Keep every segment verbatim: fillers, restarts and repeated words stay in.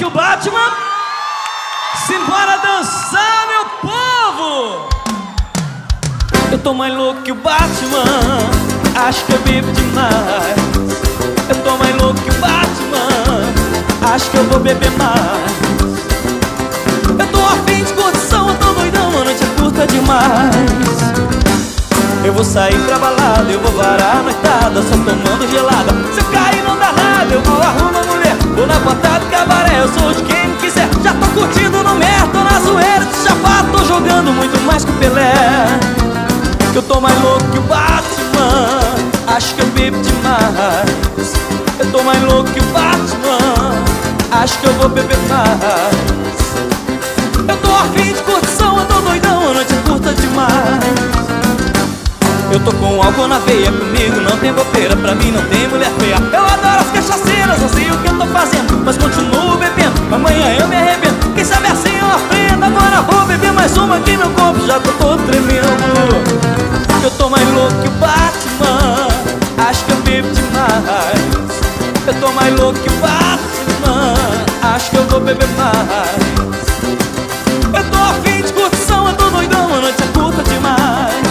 que o Batman. Simbora dançar, meu povo! Eu tô mais louco que o Batman, acho que eu bebo demais. Eu tô mais louco que o Batman, acho que eu vou beber mais. Eu tô afim de curtição, eu tô doidão, a noite é curta demais. Eu vou sair pra balada, eu vou varar a noitada, só tomando gelada. Se eu cair não dá nada, eu vou arrumar mulher, vou na porta do cabaré, eu sou de quem me quiser. Já tô curtindo no mer, tô na zoeira de chapado, tô jogando muito mais que o Pelé. Que eu tô mais louco que o Batman, acho que eu bebo demais. Eu tô mais louco que o Batman, acho que eu vou beber mais. Eu tô afim de curtição, eu tô doidão, a noite é curta demais. Eu tô com álcool na veia, comigo não tem bobeira, pra mim não tem mulher feia. Eu adoro as cachaceiras, não sei o que eu tô fazendo, mas continuo bebendo, amanhã eu me arrebento. Quem sabe assim eu aprendo, agora vou beber mais uma que meu corpo já tô todo tremendo. Eu tô mais louco que o Batman, acho que eu bebo demais. Eu tô mais louco que o Batman, acho que eu vou beber mais. Eu tô afim de curtição, eu tô doidão, a noite é curta demais.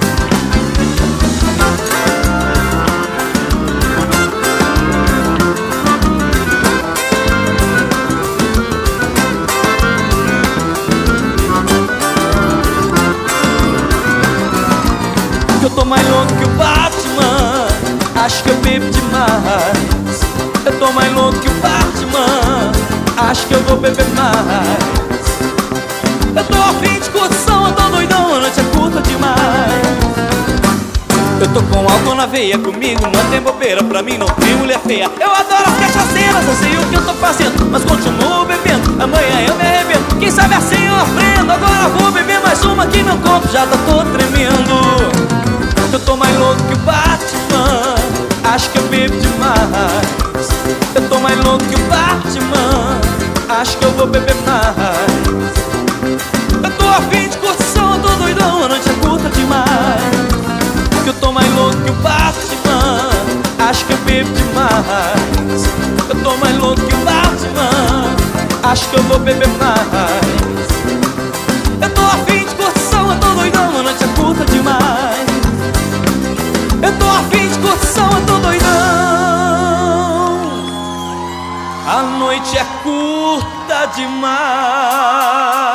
Eu tô mais louco que o Batman, acho que eu bebo demais. Eu tô mais louco que o Batman, acho que eu vou beber mais. Eu tô afim de curtição, eu tô doidão, a noite é curta demais. Eu tô com álcool na veia, comigo não tem bobeira, pra mim não tem mulher feia. Eu adoro as cachaceiras, não sei o que eu tô fazendo, mas continuo bebendo, amanhã eu me arrebento. Quem sabe assim eu aprendo, agora vou beber mais uma que meu corpo já tá todo tremendo. Eu tô mais louco que o Batman, acho que eu bebo demais. Eu tô mais louco que o Batman, acho que eu vou beber mais. Eu tô afim de curtição, eu tô doidão, a noite é curta demais. Eu tô mais louco que o Batman, acho que eu bebo demais. Eu tô mais louco que o Batman, acho que eu vou beber mais. Eu tô afim de curtição, eu tô doidão, a noite é curta demais. Eu tô afim de curtição, eu tô doidão, a noite é curta demais.